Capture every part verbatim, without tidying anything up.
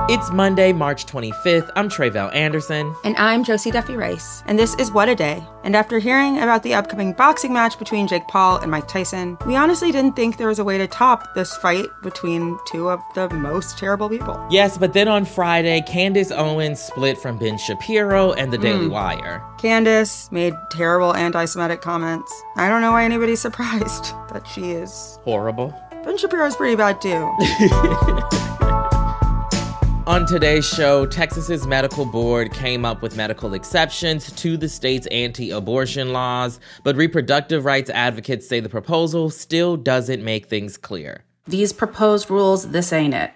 It's Monday, March twenty-fifth. I'm Tre'vell Anderson. And I'm Josie Duffy Rice. And this is What a Day. And after hearing about the upcoming boxing match between Jake Paul and Mike Tyson, we honestly didn't think there was a way to top this fight between two of the most terrible people. Yes, but then on Friday, Candace Owens split from Ben Shapiro and The Daily mm. Wire. Candace made terrible anti-Semitic comments. I don't know why anybody's surprised that she is horrible. Ben Shapiro's pretty bad too. On today's show, Texas's medical board came up with medical exceptions to the state's anti-abortion laws, but reproductive rights advocates say the proposal still doesn't make things clear. These proposed rules, this ain't it.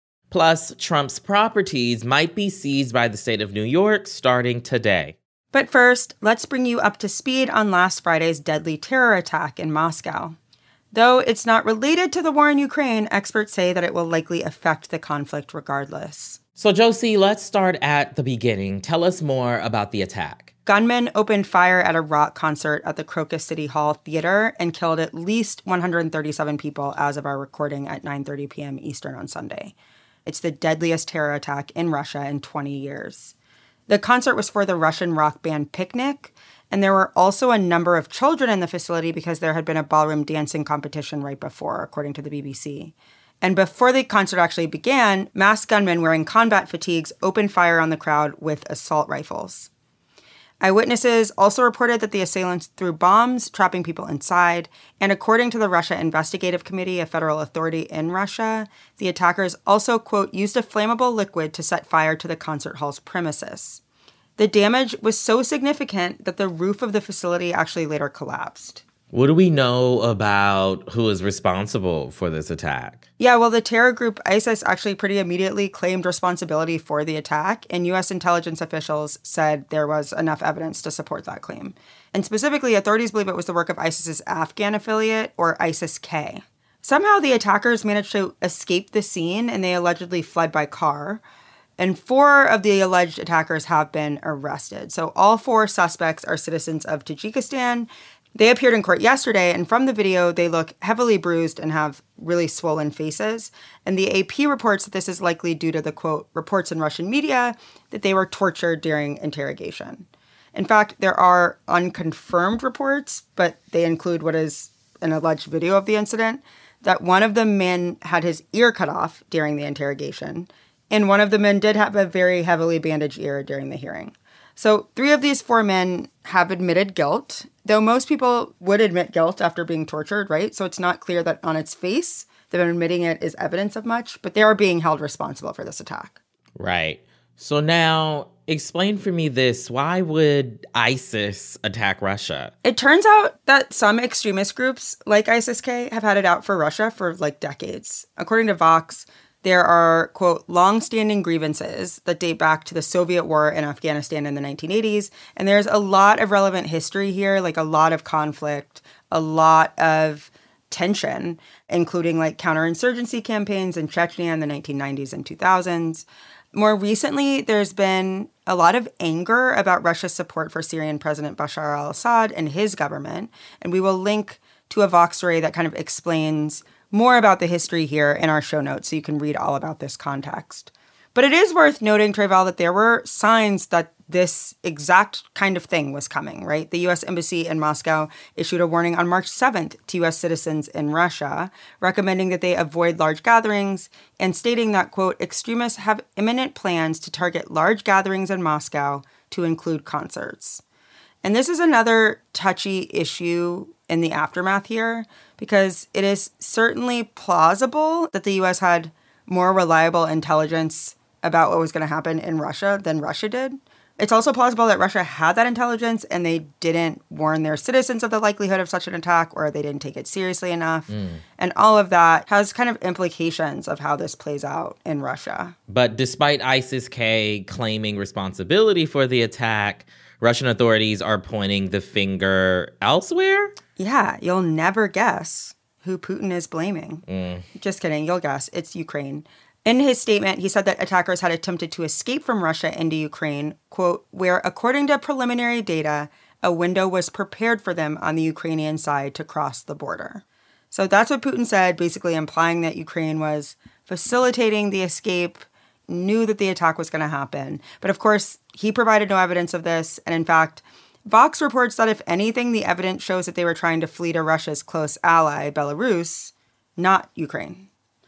Plus, Trump's properties might be seized by the state of New York starting today. But first, let's bring you up to speed on last Friday's deadly terror attack in Moscow. Though it's not related to the war in Ukraine, experts say that it will likely affect the conflict regardless. So, Josie, let's start at the beginning. Tell us more about the attack. Gunmen opened fire at a rock concert at the Crocus City Hall Theater and killed at least one hundred thirty-seven people as of our recording at nine thirty p.m. Eastern on Sunday. It's the deadliest terror attack in Russia in twenty years. The concert was for the Russian rock band Picnic, and there were also a number of children in the facility because there had been a ballroom dancing competition right before, according to the B B C. And before the concert actually began, masked gunmen wearing combat fatigues opened fire on the crowd with assault rifles. Eyewitnesses also reported that the assailants threw bombs, trapping people inside. And according to the Russia Investigative Committee, a federal authority in Russia, the attackers also, quote, used a flammable liquid to set fire to the concert hall's premises. The damage was so significant that the roof of the facility actually later collapsed. What do we know about who is responsible for this attack? Yeah, well, the terror group ISIS actually pretty immediately claimed responsibility for the attack, and U S intelligence officials said there was enough evidence to support that claim. And specifically, authorities believe it was the work of ISIS's Afghan affiliate, or ISIS-K. Somehow, the attackers managed to escape the scene, and they allegedly fled by car. And four of the alleged attackers have been arrested. So all four suspects are citizens of Tajikistan. They appeared in court yesterday, and from the video, they look heavily bruised and have really swollen faces. And the A P reports that this is likely due to the, quote, reports in Russian media that they were tortured during interrogation. In fact, there are unconfirmed reports, but they include what is an alleged video of the incident, that one of the men had his ear cut off during the interrogation. And one of the men did have a very heavily bandaged ear during the hearing. So three of these four men have admitted guilt, though most people would admit guilt after being tortured, right? So it's not clear that on its face, them admitting it is evidence of much, but they are being held responsible for this attack. Right. So now, explain for me this. Why would ISIS attack Russia? It turns out that some extremist groups, like ISIS-K, have had it out for Russia for like decades. According to Vox, there are, quote, long-standing grievances that date back to the Soviet war in Afghanistan in the nineteen eighties. And there's a lot of relevant history here, like a lot of conflict, a lot of tension, including like counterinsurgency campaigns in Chechnya in the nineteen nineties and two thousands. More recently, there's been a lot of anger about Russia's support for Syrian President Bashar al-Assad and his government. And we will link to a Vox story that kind of explains more about the history here in our show notes, so you can read all about this context. But it is worth noting, Tre'vell, that there were signs that this exact kind of thing was coming, right? The U S Embassy in Moscow issued a warning on March seventh to U S citizens in Russia, recommending that they avoid large gatherings and stating that, quote, extremists have imminent plans to target large gatherings in Moscow to include concerts. And this is another touchy issue in the aftermath here, because it is certainly plausible that the U S had more reliable intelligence about what was going to happen in Russia than Russia did. It's also plausible that Russia had that intelligence and they didn't warn their citizens of the likelihood of such an attack, or they didn't take it seriously enough. Mm. And all of that has kind of implications of how this plays out in Russia. But despite ISIS-K claiming responsibility for the attack, Russian authorities are pointing the finger elsewhere? Yeah, you'll never guess who Putin is blaming. Mm. Just kidding, you'll guess. It's Ukraine. In his statement, he said that attackers had attempted to escape from Russia into Ukraine, quote, where, according to preliminary data, a window was prepared for them on the Ukrainian side to cross the border. So that's what Putin said, basically implying that Ukraine was facilitating the escape knew that the attack was going to happen. But of course, he provided no evidence of this. And in fact, Vox reports that if anything, the evidence shows that they were trying to flee to Russia's close ally, Belarus, not Ukraine.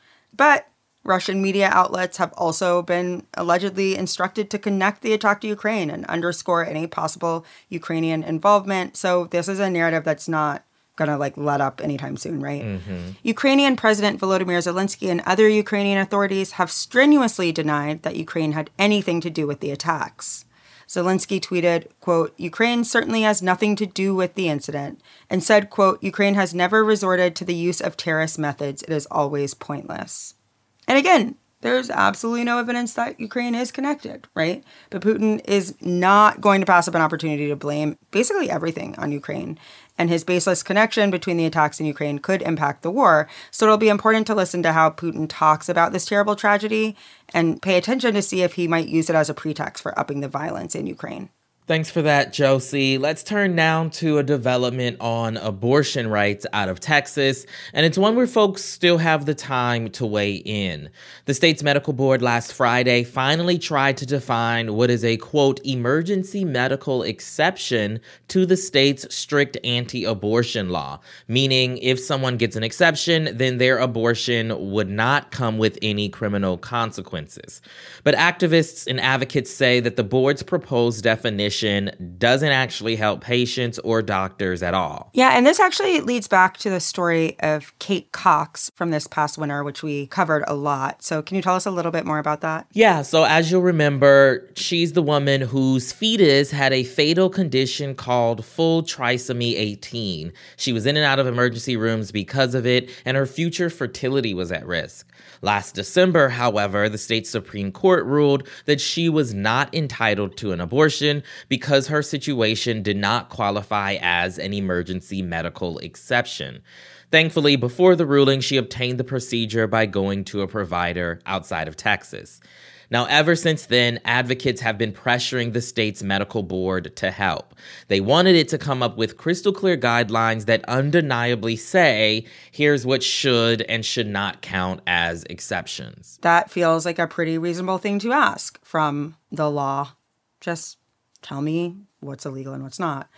But Russian media outlets have also been allegedly instructed to connect the attack to Ukraine and underscore any possible Ukrainian involvement. So this is a narrative that's not going to like let up anytime soon, right? Mm-hmm. Ukrainian President Volodymyr Zelensky and other Ukrainian authorities have strenuously denied that Ukraine had anything to do with the attacks. Zelensky tweeted, quote, Ukraine certainly has nothing to do with the incident, and said, quote, Ukraine has never resorted to the use of terrorist methods. It is always pointless. And again, there's absolutely no evidence that Ukraine is connected, right? But Putin is not going to pass up an opportunity to blame basically everything on Ukraine. And his baseless connection between the attacks in Ukraine could impact the war. So it'll be important to listen to how Putin talks about this terrible tragedy and pay attention to see if he might use it as a pretext for upping the violence in Ukraine. Thanks for that, Josie. Let's turn now to a development on abortion rights out of Texas, and it's one where folks still have the time to weigh in. The state's medical board last Friday finally tried to define what is a, quote, emergency medical exception to the state's strict anti-abortion law, meaning if someone gets an exception, then their abortion would not come with any criminal consequences. But activists and advocates say that the board's proposed definition doesn't actually help patients or doctors at all. Yeah, and this actually leads back to the story of Kate Cox from this past winter, which we covered a lot. So can you tell us a little bit more about that? Yeah, so as you'll remember, she's the woman whose fetus had a fatal condition called full trisomy eighteen. She was in and out of emergency rooms because of it, and her future fertility was at risk. Last December, however, the state Supreme Court ruled that she was not entitled to an abortion because her situation did not qualify as an emergency medical exception. Thankfully, before the ruling, she obtained the procedure by going to a provider outside of Texas. Now, ever since then, advocates have been pressuring the state's medical board to help. They wanted it to come up with crystal clear guidelines that undeniably say, here's what should and should not count as exceptions. That feels like a pretty reasonable thing to ask from the law. Just tell me what's illegal and what's not.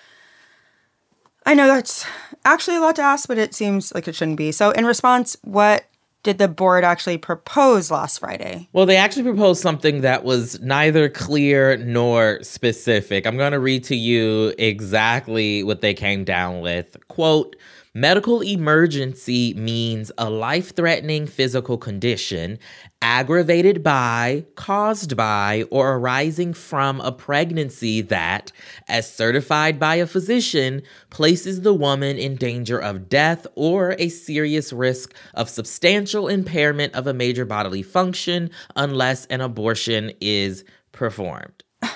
I know that's actually a lot to ask, but it seems like it shouldn't be. So in response, what did the board actually propose last Friday? Well, they actually proposed something that was neither clear nor specific. I'm going to read to you exactly what they came down with. Quote, medical emergency means a life-threatening physical condition aggravated by, caused by, or arising from a pregnancy that, as certified by a physician, places the woman in danger of death or a serious risk of substantial impairment of a major bodily function unless an abortion is performed.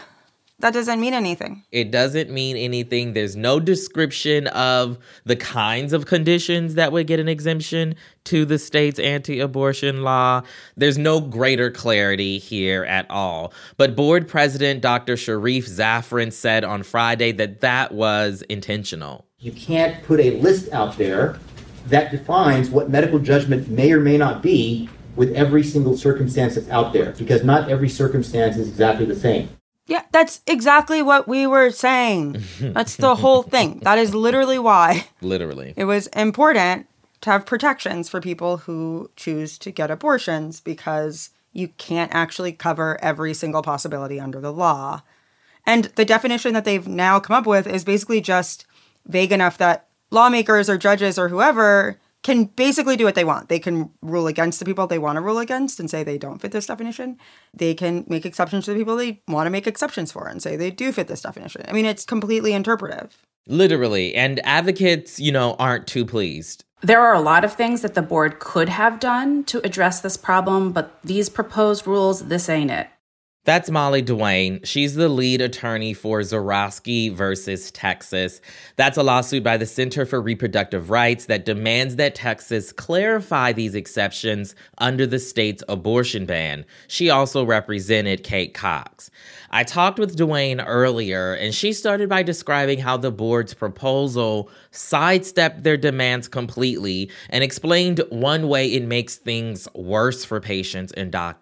That doesn't mean anything. It doesn't mean anything. There's no description of the kinds of conditions that would get an exemption to the state's anti-abortion law. There's no greater clarity here at all. But board president Doctor Sharif Zafran said on Friday that that was intentional. You can't put a list out there that defines what medical judgment may or may not be with every single circumstance that's out there, because not every circumstance is exactly the same. Yeah, that's exactly what we were saying. That's the whole thing. That is literally why. Literally. It was important to have protections for people who choose to get abortions because you can't actually cover every single possibility under the law. And the definition that they've now come up with is basically just vague enough that lawmakers or judges or whoever can basically do what they want. They can rule against the people they want to rule against and say they don't fit this definition. They can make exceptions to the people they want to make exceptions for and say they do fit this definition. I mean, it's completely interpretive. Literally. And advocates, you know, aren't too pleased. There are a lot of things that the board could have done to address this problem, but these proposed rules, this ain't it. That's Molly Duane. She's the lead attorney for Zurawski versus Texas. That's a lawsuit by the Center for Reproductive Rights that demands that Texas clarify these exceptions under the state's abortion ban. She also represented Kate Cox. I talked with Duane earlier, and she started by describing how the board's proposal sidestepped their demands completely and explained one way it makes things worse for patients and doctors.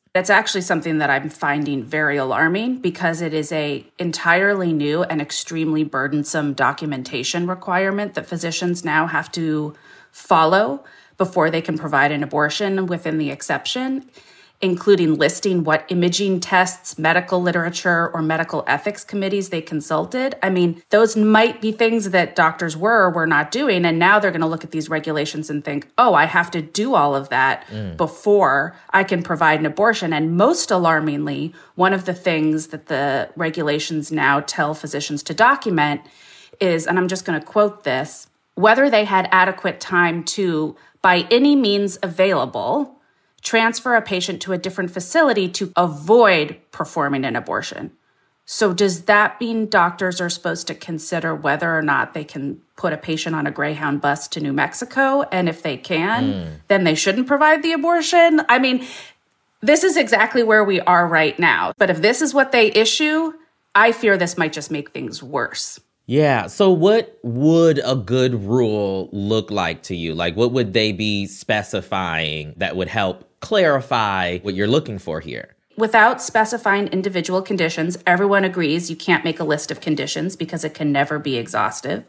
It's actually something that I'm finding very alarming because it is a entirely new and extremely burdensome documentation requirement that physicians now have to follow before they can provide an abortion within the exception, including listing what imaging tests, medical literature, or medical ethics committees they consulted. I mean, those might be things that doctors were or were not doing, and now they're going to look at these regulations and think, oh, I have to do all of that mm. before I can provide an abortion. And most alarmingly, one of the things that the regulations now tell physicians to document is, and I'm just going to quote this, whether they had adequate time to, by any means available, transfer a patient to a different facility to avoid performing an abortion. So does that mean doctors are supposed to consider whether or not they can put a patient on a Greyhound bus to New Mexico? And if they can, mm. then they shouldn't provide the abortion? I mean, this is exactly where we are right now. But if this is what they issue, I fear this might just make things worse. Yeah. So what would a good rule look like to you? Like, what would they be specifying that would help clarify what you're looking for here? Without specifying individual conditions, everyone agrees you can't make a list of conditions because it can never be exhaustive.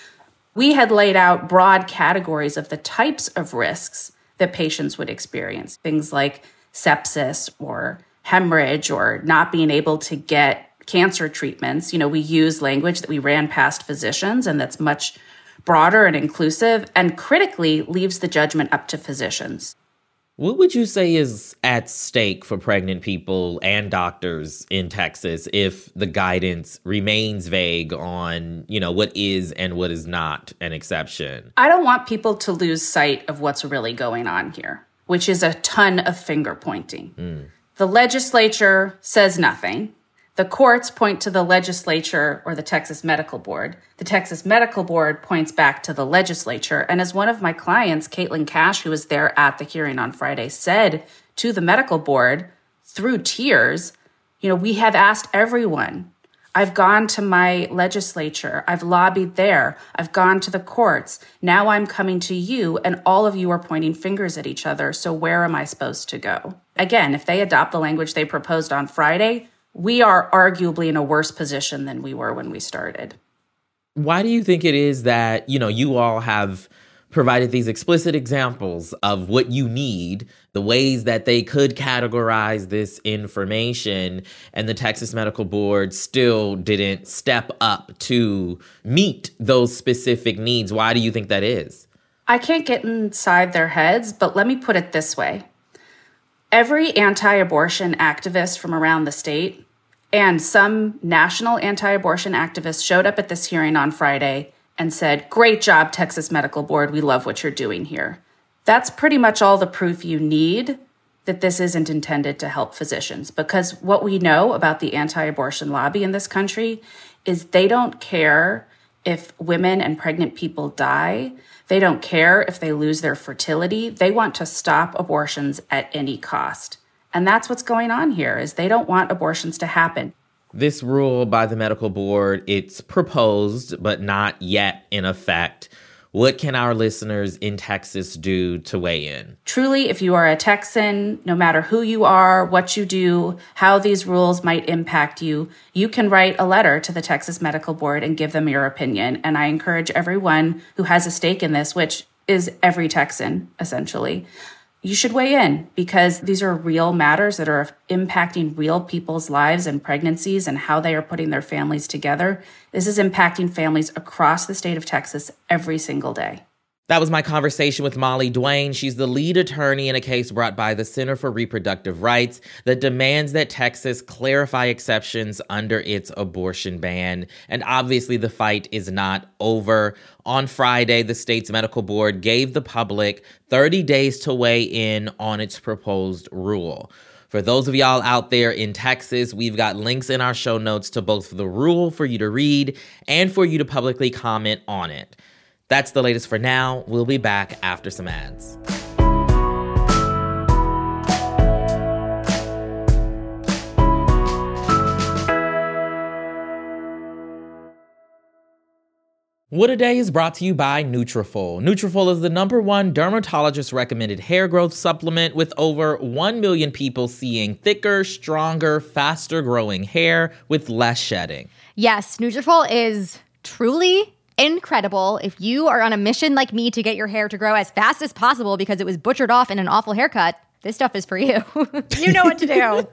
We had laid out broad categories of the types of risks that patients would experience, things like sepsis or hemorrhage or not being able to get cancer treatments. You know, we use language that we ran past physicians and that's much broader and inclusive and critically leaves the judgment up to physicians. What would you say is at stake for pregnant people and doctors in Texas if the guidance remains vague on, you know, what is and what is not an exception? I don't want people to lose sight of what's really going on here, which is a ton of finger pointing. Mm. The legislature says nothing. The courts point to the legislature or the Texas Medical Board. The Texas Medical Board points back to the legislature. And as one of my clients, Caitlin Cash, who was there at the hearing on Friday, said to the medical board through tears, you know, we have asked everyone. I've gone to my legislature. I've lobbied there. I've gone to the courts. Now I'm coming to you, and all of you are pointing fingers at each other. So where am I supposed to go? Again, if they adopt the language they proposed on Friday, we are arguably in a worse position than we were when we started. Why do you think it is that, you know, you all have provided these explicit examples of what you need, the ways that they could categorize this information, and the Texas Medical Board still didn't step up to meet those specific needs? Why do you think that is? I can't get inside their heads, but let me put it this way. Every anti-abortion activist from around the state and some national anti-abortion activists showed up at this hearing on Friday and said, great job, Texas Medical Board. We love what you're doing here. That's pretty much all the proof you need that this isn't intended to help physicians. Because what we know about the anti-abortion lobby in this country is they don't care if women and pregnant people die. They don't care if they lose their fertility. They want to stop abortions at any cost. And that's what's going on here, is they don't want abortions to happen. This rule by the medical board, it's proposed, but not yet in effect. What can our listeners in Texas do to weigh in? Truly, if you are a Texan, no matter who you are, what you do, how these rules might impact you, you can write a letter to the Texas Medical Board and give them your opinion. And I encourage everyone who has a stake in this, which is every Texan, essentially, you should weigh in, because these are real matters that are impacting real people's lives and pregnancies and how they are putting their families together. This is impacting families across the state of Texas every single day. That was my conversation with Molly Duane. She's the lead attorney in a case brought by the Center for Reproductive Rights that demands that Texas clarify exceptions under its abortion ban. And obviously, the fight is not over. On Friday, the state's medical board gave the public thirty days to weigh in on its proposed rule. For those of y'all out there in Texas, we've got links in our show notes to both the rule for you to read and for you to publicly comment on it. That's the latest for now. We'll be back after some ads. What A Day is brought to you by Nutrafol. Nutrafol is the number one dermatologist-recommended hair growth supplement with over one million people seeing thicker, stronger, faster-growing hair with less shedding. Yes, Nutrafol is truly incredible. If you are on a mission like me to get your hair to grow as fast as possible because it was butchered off in an awful haircut, this stuff is for you. You know what to do.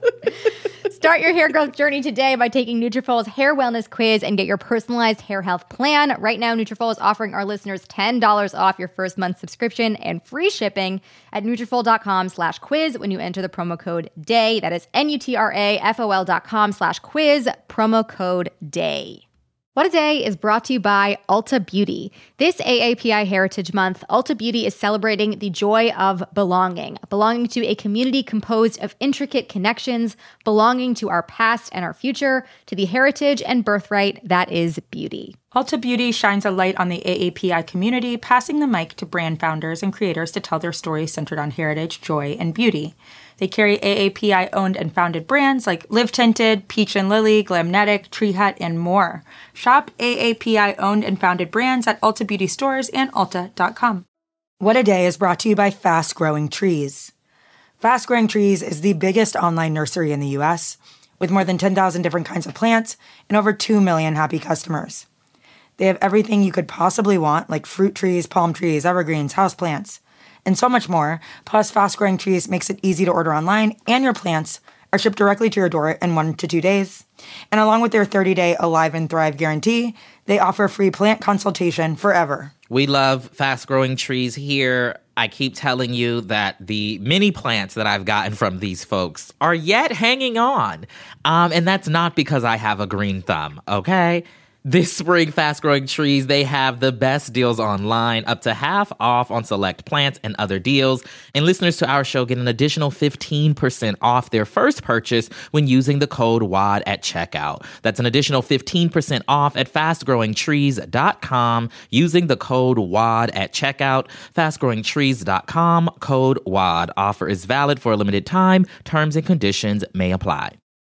Start your hair growth journey today by taking Nutrafol's hair wellness quiz and get your personalized hair health plan. Right now, Nutrafol is offering our listeners ten dollars off your first month subscription and free shipping at Nutrafol.com slash quiz when you enter the promo code DAY. That is N-U-T-R-A-F-O-L dot com slash quiz, promo code DAY. What A Day is brought to you by Ulta Beauty. This A A P I Heritage Month, Ulta Beauty is celebrating the joy of belonging, belonging to a community composed of intricate connections, belonging to our past and our future, to the heritage and birthright that is beauty. Ulta Beauty shines a light on the A A P I community, passing the mic to brand founders and creators to tell their stories centered on heritage, joy, and beauty. They carry A A P I-owned and founded brands like Live Tinted, Peach and Lily, Glamnetic, Tree Hut, and more. Shop A A P I-owned and founded brands at Ulta Beauty stores and ulta dot com. What A Day is brought to you by Fast Growing Trees. Fast Growing Trees is the biggest online nursery in the U S, with more than ten thousand different kinds of plants and over two million happy customers. They have everything you could possibly want, like fruit trees, palm trees, evergreens, houseplants, and so much more. Plus, Fast Growing Trees makes it easy to order online, and your plants are shipped directly to your door in one to two days. And along with their thirty-day Alive and Thrive guarantee, they offer free plant consultation forever. We love Fast Growing Trees here. I keep telling you that the mini plants that I've gotten from these folks are yet hanging on. Um, and that's not because I have a green thumb, okay? This spring, Fast Growing Trees, they have the best deals online, up to half off on select plants and other deals. And listeners to our show get an additional fifteen percent off their first purchase when using the code W A D at checkout. That's an additional fifteen percent off at fast growing trees dot com using the code W A D at checkout. fast growing trees dot com, code W A D. Offer is valid for a limited time. Terms and conditions may apply.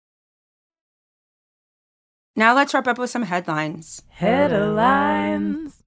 Now let's wrap up with some headlines. Headlines.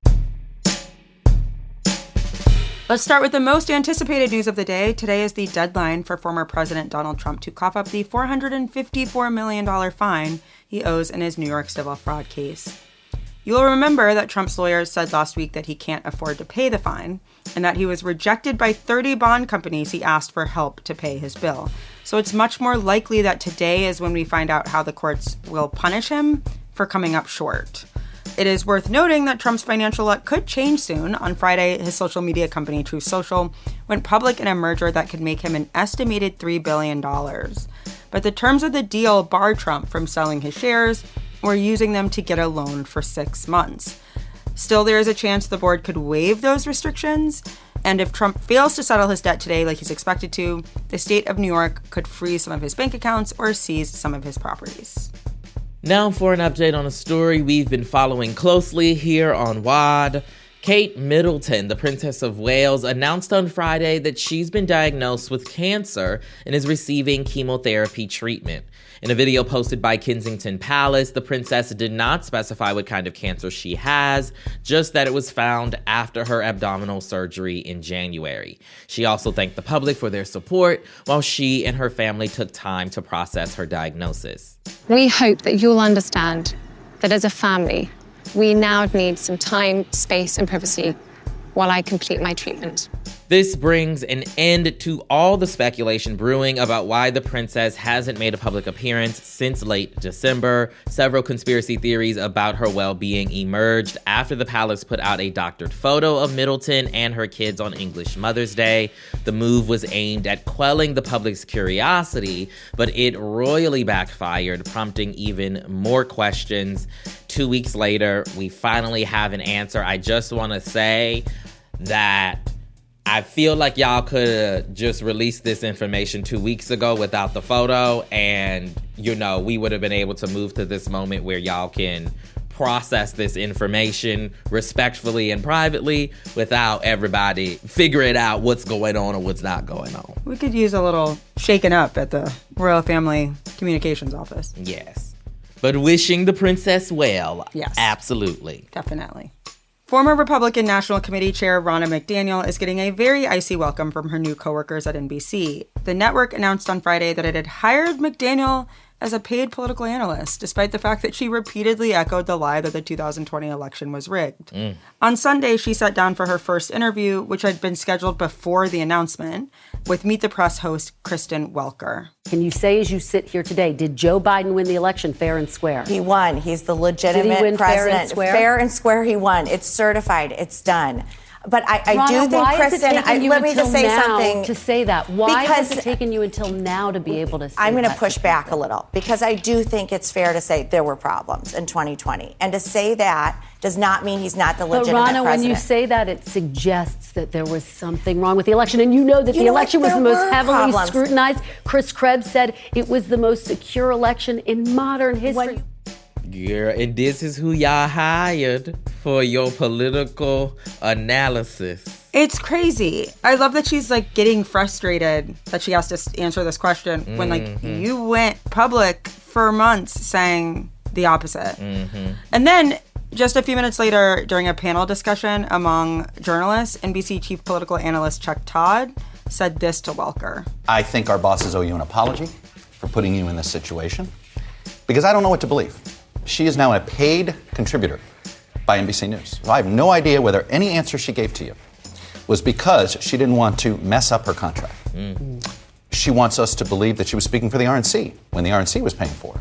Let's start with the most anticipated news of the day. Today is the deadline for former President Donald Trump to cough up the four hundred fifty-four million dollars fine he owes in his New York civil fraud case. You'll remember that Trump's lawyers said last week that he can't afford to pay the fine and that he was rejected by thirty bond companies he asked for help to pay his bill. So it's much more likely that today is when we find out how the courts will punish him for coming up short. It is worth noting that Trump's financial luck could change soon. On Friday, his social media company, Truth Social, went public in a merger that could make him an estimated three billion dollars. But the terms of the deal barred Trump from selling his shares or using them to get a loan for six months. Still, there is a chance the board could waive those restrictions. And if Trump fails to settle his debt today like he's expected to, the state of New York could freeze some of his bank accounts or seize some of his properties. Now for an update on a story we've been following closely here on W A D. Kate Middleton, the Princess of Wales, announced on Friday that she's been diagnosed with cancer and is receiving chemotherapy treatment. In a video posted by Kensington Palace, the princess did not specify what kind of cancer she has, just that it was found after her abdominal surgery in January. She also thanked the public for their support while she and her family took time to process her diagnosis. We hope that you'll understand that as a family, we now need some time, space, and privacy while I complete my treatment. This brings an end to all the speculation brewing about why the princess hasn't made a public appearance since late December. Several conspiracy theories about her well-being emerged after the palace put out a doctored photo of Middleton and her kids on English Mother's Day. The move was aimed at quelling the public's curiosity, but it royally backfired, prompting even more questions. Two weeks later, we finally have an answer. I just want to say that I feel like y'all could have just released this information two weeks ago without the photo, and, you know, we would have been able to move to this moment where y'all can process this information respectfully and privately without everybody figuring out what's going on or what's not going on. We could use a little shaken up at the Royal Family Communications Office. Yes. But wishing the princess well. Yes. Absolutely. Definitely. Former Republican National Committee Chair Ronna McDaniel is getting a very icy welcome from her new coworkers at N B C. The network announced on Friday that it had hired McDaniel as a paid political analyst, despite the fact that she repeatedly echoed the lie that the two thousand twenty election was rigged. Mm. On Sunday, she sat down for her first interview, which had been scheduled before the announcement, with Meet the Press host Kristen Welker. Can you say, as you sit here today, did Joe Biden win the election fair and square? He won. He's the legitimate did he win president. Fair and square? Fair and square, he won. It's certified. It's done. But I, I Ronna, do think, why Kristen, has it taken I, you let me until just say now something. To say that, why because has it taken you until now to be able to say I'm going to that push to back people? a little, because I do think it's fair to say there were problems in twenty twenty. And to say that does not mean he's not the legitimate but Ronna, president. when you say that, it suggests that there was something wrong with the election. And you know that You the know what? election was There the most were heavily problems. scrutinized. Chris Krebs said it was the most secure election in modern history. When- Yeah, and this is who y'all hired for your political analysis. It's crazy. I love that she's like getting frustrated that she has to answer this question mm-hmm. when like you went public for months saying the opposite. Mm-hmm. And then just a few minutes later, during a panel discussion among journalists, N B C chief political analyst Chuck Todd said this to Welker. I think our bosses owe you an apology for putting you in this situation, because I don't know what to believe. She is now a paid contributor by N B C News. I have no idea whether any answer she gave to you was because she didn't want to mess up her contract. Mm. She wants us to believe that she was speaking for the R N C when the R N C was paying for her.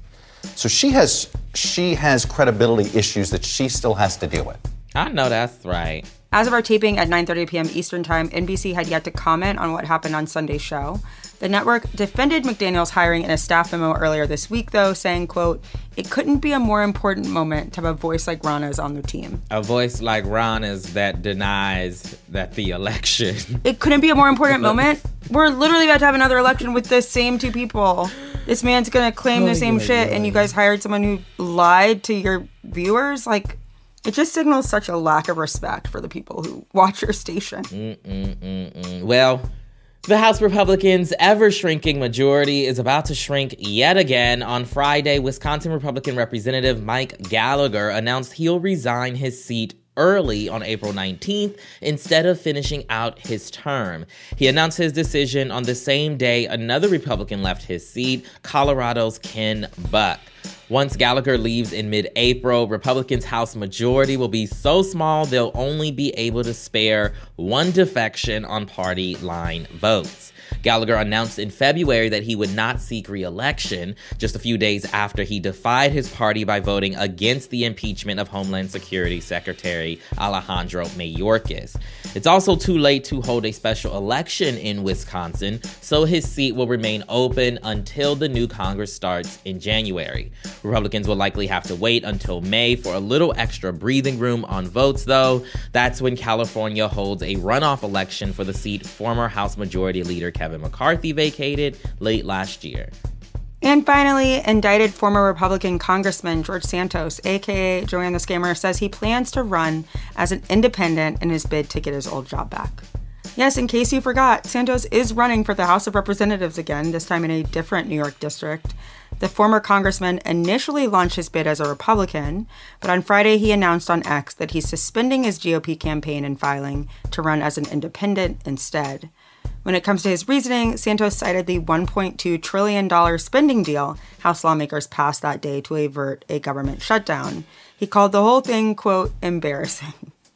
So she has she has credibility issues that she still has to deal with. I know that's right. As of our taping at nine thirty p.m. Eastern Time, N B C had yet to comment on what happened on Sunday's show. The network defended McDaniel's hiring in a staff memo earlier this week, though, saying, quote, "It couldn't be a more important moment to have a voice like Ronna's on the team." A voice like Ronna's that denies that the election. It couldn't be a more important moment? We're literally about to have another election with the same two people. This man's going to claim oh, the same yeah, shit, yeah. and you guys hired someone who lied to your viewers? Like, it just signals such a lack of respect for the people who watch your station. Mm-mm-mm-mm. Well, the House Republicans' ever-shrinking majority is about to shrink yet again. On Friday, Wisconsin Republican Representative Mike Gallagher announced he'll resign his seat early on April nineteenth instead of finishing out his term. He announced his decision on the same day another Republican left his seat, Colorado's Ken Buck. Once Gallagher leaves in mid-April, Republicans' House majority will be so small they'll only be able to spare one defection on party line votes. Gallagher announced in February that he would not seek re-election, just a few days after he defied his party by voting against the impeachment of Homeland Security Secretary Alejandro Mayorkas. It's also too late to hold a special election in Wisconsin, so his seat will remain open until the new Congress starts in January. Republicans will likely have to wait until May for a little extra breathing room on votes, though. That's when California holds a runoff election for the seat former House Majority Leader Kevin McCarthy vacated late last year. And finally, indicted former Republican Congressman George Santos, a k a. Joanne the Scammer, says he plans to run as an independent in his bid to get his old job back. Yes, in case you forgot, Santos is running for the House of Representatives again, this time in a different New York district. The former congressman initially launched his bid as a Republican, but on Friday he announced on X that he's suspending his G O P campaign and filing to run as an independent instead. When it comes to his reasoning, Santos cited the one point two trillion dollars spending deal House lawmakers passed that day to avert a government shutdown. He called the whole thing, quote, embarrassing.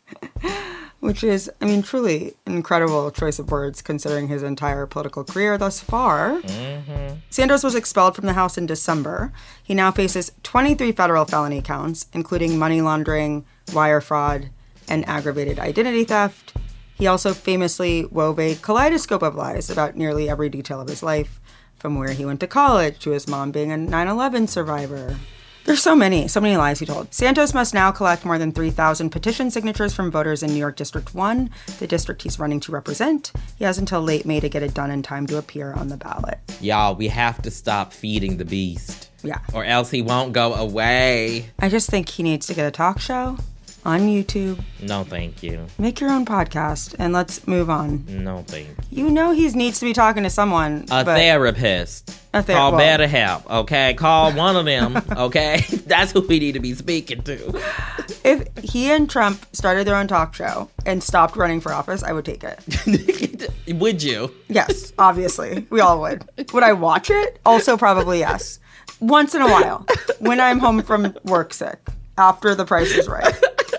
Which is, I mean, truly an incredible choice of words considering his entire political career thus far. Mm-hmm. Santos was expelled from the House in December. He now faces twenty-three federal felony counts, including money laundering, wire fraud, and aggravated identity theft. He also famously wove a kaleidoscope of lies about nearly every detail of his life, from where he went to college to his mom being a nine eleven survivor. There's so many, so many lies he told. Santos must now collect more than three thousand petition signatures from voters in New York District one, the district he's running to represent. He has until late May to get it done in time to appear on the ballot. Y'all, we have to stop feeding the beast. Yeah. Or else he won't go away. I just think he needs to get a talk show on YouTube. No, thank you. Make your own podcast, and let's move on. No, thank you. You know he needs to be talking to someone. A but therapist. A ther- Call well, BetterHelp, okay? Call one of them, okay? That's who we need to be speaking to. If he and Trump started their own talk show and stopped running for office, I would take it. Would you? Yes, obviously. We all would. Would I watch it? Also, probably yes. Once in a while, when I'm home from work sick, after The Price is Right.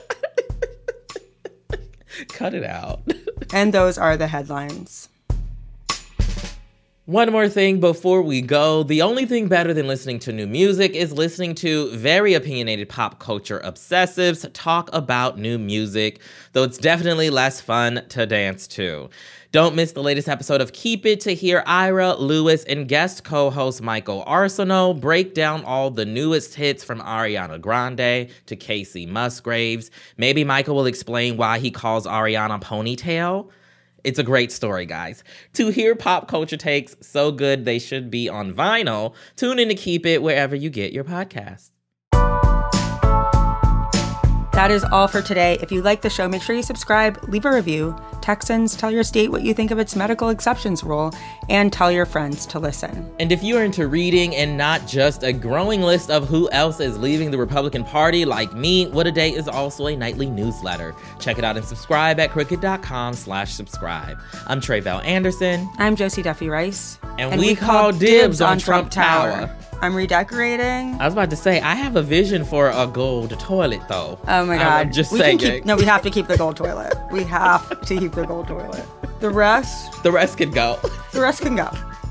Cut it out. And those are the headlines. One more thing before we go. The only thing better than listening to new music is listening to very opinionated pop culture obsessives talk about new music, though it's definitely less fun to dance to. Don't miss the latest episode of Keep It to hear Ira, Lewis, and guest co-host Michael Arsenault break down all the newest hits from Ariana Grande to Casey Musgraves. Maybe Michael will explain why he calls Ariana Ponytail. It's a great story, guys. To hear pop culture takes so good they should be on vinyl, tune in to Keep It wherever you get your podcasts. That is all for today. If you like the show, make sure you subscribe, leave a review. Texans, tell your state what you think of its medical exceptions rule, and tell your friends to listen. And if you're into reading and not just a growing list of who else is leaving the Republican Party like me, What a Day is also a nightly newsletter. Check it out and subscribe at crooked.com slash subscribe. I'm Tre'vell Anderson. I'm Josie Duffy Rice. And, and we, we call dibs on Trump, Trump Tower. Tower. I'm redecorating. I was about to say, I have a vision for a gold toilet, though. Oh my God. I'm just we saying. Can keep, no, we have to keep the gold toilet. We have to keep the gold toilet. The rest? The rest can go. The rest can go.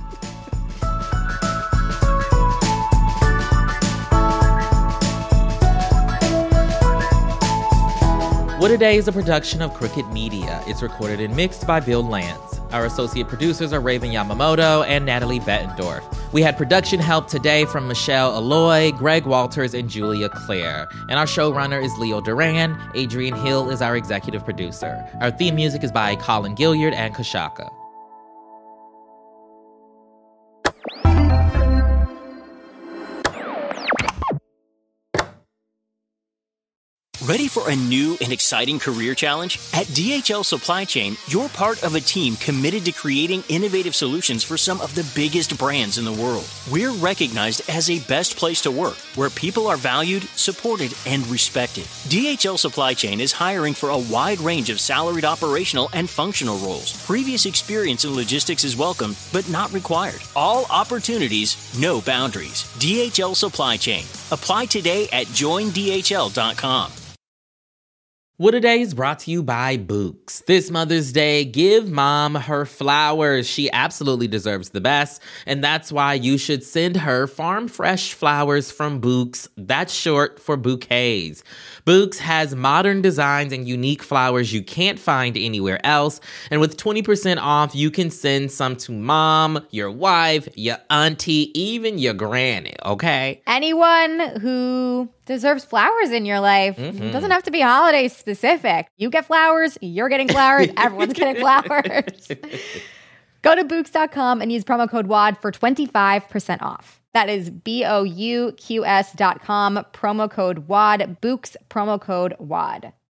What a Day is a production of Crooked Media. It's recorded and mixed by Bill Lance. Our associate producers are Raven Yamamoto and Natalie Bettendorf. We had production help today from Michelle Alloy, Greg Walters, and Julia Claire. And our showrunner is Leo Duran. Adrian Hill is our executive producer. Our theme music is by Colin Gilliard and Kashaka. Ready for a new and exciting career challenge? At D H L Supply Chain, you're part of a team committed to creating innovative solutions for some of the biggest brands in the world. We're recognized as a best place to work, where people are valued, supported, and respected. D H L Supply Chain is hiring for a wide range of salaried operational and functional roles. Previous experience in logistics is welcome, but not required. All opportunities, no boundaries. D H L Supply Chain. Apply today at join D H L dot com. What a Day is brought to you by Books. This Mother's Day, give mom her flowers. She absolutely deserves the best, and that's why you should send her farm fresh flowers from Books. That's short for bouquets. Books has modern designs and unique flowers you can't find anywhere else, and with twenty percent off, you can send some to mom, your wife, your auntie, even your granny, okay? Anyone who deserves flowers in your life. Mm-hmm. It doesn't have to be holiday specific. You get flowers, you're getting flowers, everyone's getting flowers. Go to Books dot com and use promo code W A D for twenty-five percent off. That is B O U Q S dot com, promo code W A D, Books, promo code W A D.